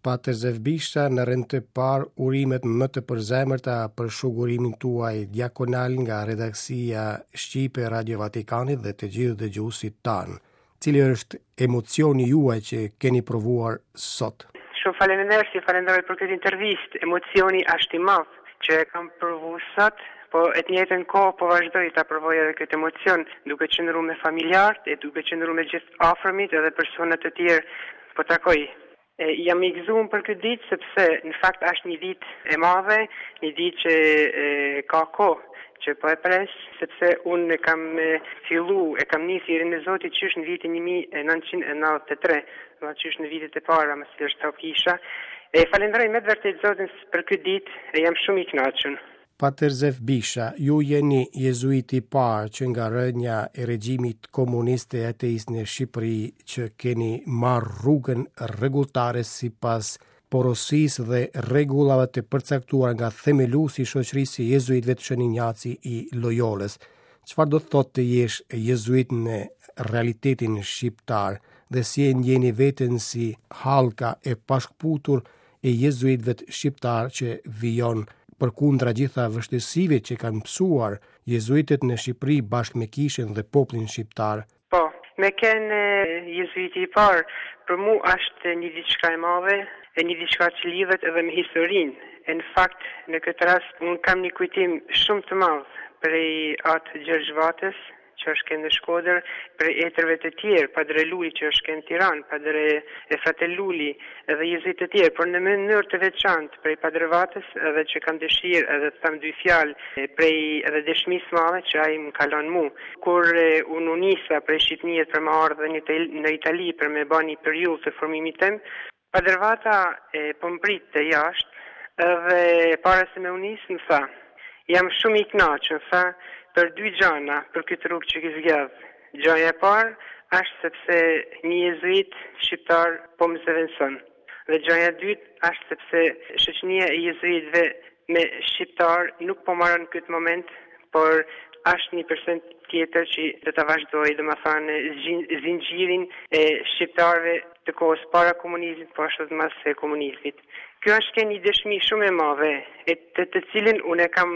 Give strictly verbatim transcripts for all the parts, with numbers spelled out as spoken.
Pater Zef Bisha, në rend të parë urimet më të përzemërta për shugurimin tuaj diakonal nga redaksia Shqipe Radio Vatikanit dhe të gjithë dëgjuesit tanë. Cili është emocioni juaj që keni provuar sot? Shumë faleminderit, si falenderoj për këtë intervistë. Emocioni është i madh që e kam provuar sot, po e të njëjtën kohë po vazhdoj ta provoj edhe këtë emocion, duke qenë me familjarët, e duke qenë me gjithë afërmit edhe persona të tjerë po takoj. E, jam i gëzuar për këtë ditë sepse në fakt është një ditë e madhe, një ditë që e, ka kohë që po e pres, sepse unë e kam e, fillu, e kam nisë hyrjen e Zotit qysh në vitin një mijë e nëntëqind e nëntëdhjetë e tre, do të qysh në vitet e para, më së të kisha. E falenderoj me të vërtetë Zotin për këtë ditë e jam shumë i kënaqur. Pater Zef Bisha, ju jeni jezuiti i parë që nga rënja e regjimit komunist e ateist në Shqipëri që keni marrë rrugën rregulltare sipas porosisë dhe rregullave të përcaktuara nga themeluesi i shoqërisë së jezuitëve të Shën Ignaci i Loyolës. Çfarë do thotë të jesh jezuit në realitetin shqiptar dhe si e ndjeni veten si hallka e pashkputur e jezuitëve shqiptar që vijon përkundra gjitha vështirësive që kanë mësuar jezuitët në Shqipëri bashkë me kishën dhe popullin shqiptar? Po, me kënë jezuiti i parë, për mu është një diçka e madhe, e një diçka që lidhet edhe me historinë. E në fakt, në këtë rast, unë kam një kujtim shumë të madh prej atë Gjergj Vatës, që është kënë në Shkodër, për etërve të tjerë, Padre Luli që është kënë Tiranë, Padre e Fratel Luli, edhe jezuitë të tjerë, por në mënyrë të veçantë prej Padre Vatës, edhe që kam dëshirë edhe të tham dy fjalë prej edhe dëshmisë madhe që ai më kalon mu. Kur unë unisa prej Shqipënisë për më ardhe në Itali për me bë një periudhë të formimit tim, Padre Vata e po mbrit të jashtë, edhe para se me unis më tha, jam shumë i kënaqur, tha, për dy gjana për këtë rrugë që ke zgjedh. Gjaja e parë është sepse një jezuit shqiptar po më zëvendëson. Dhe gjaja e dytë është sepse shoqënia e jezuitëve me shqiptar nuk po marrën në këtë moment, por është një person tjetër që do ta vazhdojë, domethënë zinxhirin e shqiptarëve të kohës para komunizmit, po ashtu edhe mas së komunizmit. Kjo është një dëshmi shumë e madhe, e të, të cilin unë e kam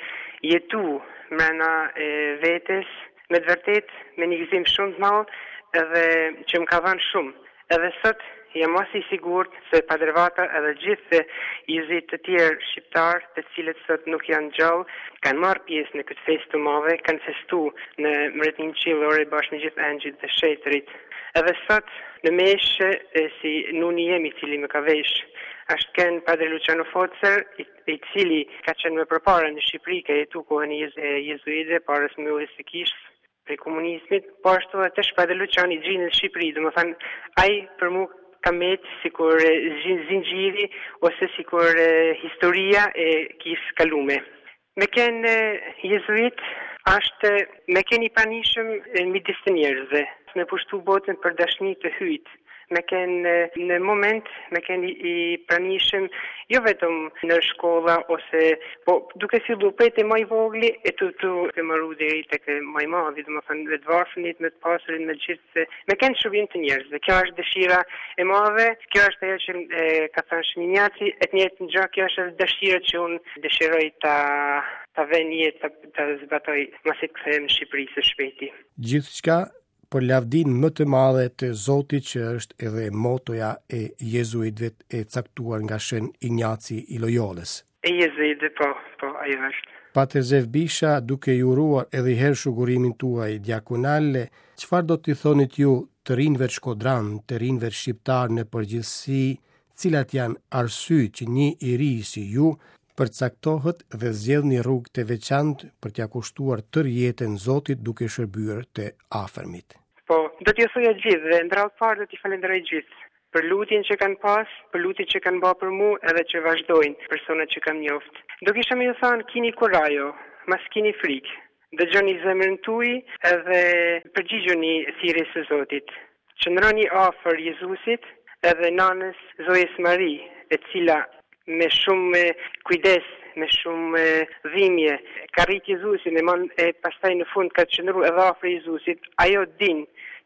jetu mrena e vetes, me të vërtet, me një gëzim shumë të madh, edhe që më ka dhënë shumë. Edhe sot jam aq i sigurt se Padre Vata edhe gjithë jezuitë të tjerë shqiptar, të cilët sot nuk janë gjallë, kanë marrë pjesë në këtë festë të madhe, kanë festu në Mbretërinë Qiellore bashkë me gjithë angjëjt dhe shetërit. Edhe sot në meshë si nuni jemi i cili më ka vesh, është kënë Padre Luciano Focer, i, i cili ka qenë më përpara në Shqipëri, ka jetu kohën e jezuitëve, para së mbylljes së kishës prej komunizmit, po ashtu edhe tash Padre Luciano i gjinë në Shqipëri, domethënë ai për mua ka metë sikur zinxhiri ose sikur historia e kishës kalume. Me kënë jezuit është me kënë i pranishëm midis të njerëzve, me pushtu botën për dashni të hyjtë. Me kënë në moment, me kënë i pranishëm, jo vetëm në shkolla, ose, po duke fillu prej të maj vogli, e të të të maru deri të ke maj madhi, dhe më thënë, dhe të varfënit, me të pasurit, me gjithë, me kënë shubim të njerëzve. Kjo është dëshira e madhe, kjo është ajo që e, ka thënë Shën Ignaci, e të njëjtë në gjë, kjo është dëshira që unë dëshiroj ta ta vjen jetë, ta, ta zbatoj, masi të kthehem në Shqipëri së shpejti. Gjithçka për lavdin më të madhe të Zotit që është edhe motoja e jezuitëve e caktuar nga Shën Ignaci i Loyolës. E jezuitëve, po, po, ajo është. Pater Zef Bisha, duke ju uruar edhe herë shugurimin tuaj diakonale, çfarë do t'i thonit ju të rinjve shkodran, të rinjve shqiptar në përgjithësi, cilat janë arsye që një i ri si ju përcaktohet dhe zgjedh një rrugë të veçantë për t'ia kushtuar tërë jetën Zotit duke shërbyer të afërmit? Po, do t'ju thoja gjithë dhe ndrallë parë do t'i falenderoj gjithë për lutjen që kanë pas, për lutjen që kanë bërë për mua edhe që vazhdojnë personat që kam njoft. Do kisha më thënë kini kurajo, mas kini frikë. Dëgjoni zemrën tuaj edhe përgjigjoni thirrjes së Zotit. Qëndroni afër Jezusit edhe nanës Zojes Mari, e cila me shumë kujdes, me shumë dhimbje ka rrit Jezusin e, man, e pastaj në fund ka qëndruar edhe afër Jezusit. Ajo din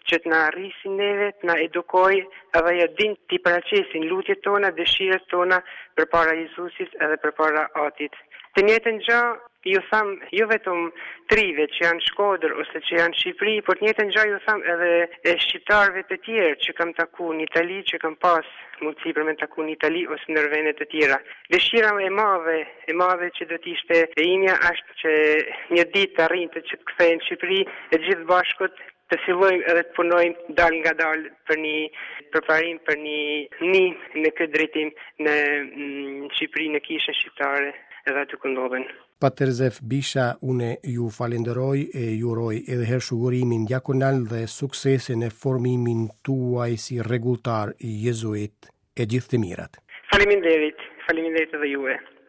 që të na arrisin neve, të na edukoj edhe ja din t'i paraqisin lutjet tona, dëshirat tona përpara Jezusit edhe përpara Atit. Të njëjtën gjë ju tham jo vetëm trive që janë Shkodër ose që janë Shqipëri, por të njëjtën gjë ju tham edhe e shqiptarëve të tjerë që kam taku në Itali, që kam pas mundësi për me taku në Itali ose në vende të tjera. Dëshira e madhe, e madhe që do të ishte e imja është që një ditë të arrinte që të kthehen në Shqipëri e gjithë bashkët të fillojmë edhe të punojmë dal nga dal për një përparim për një një në këtë drejtim në, në Shqipëri, në kishën shqiptare edhe aty ku ndodhen. Pater Zef Bisha, une ju falenderoj e ju uroj edhe herë shugurimin diakonal dhe suksesin e formimin tuaj si rregulltar i jezuit e gjithë të mirat. Faleminderit, faleminderit edhe juve.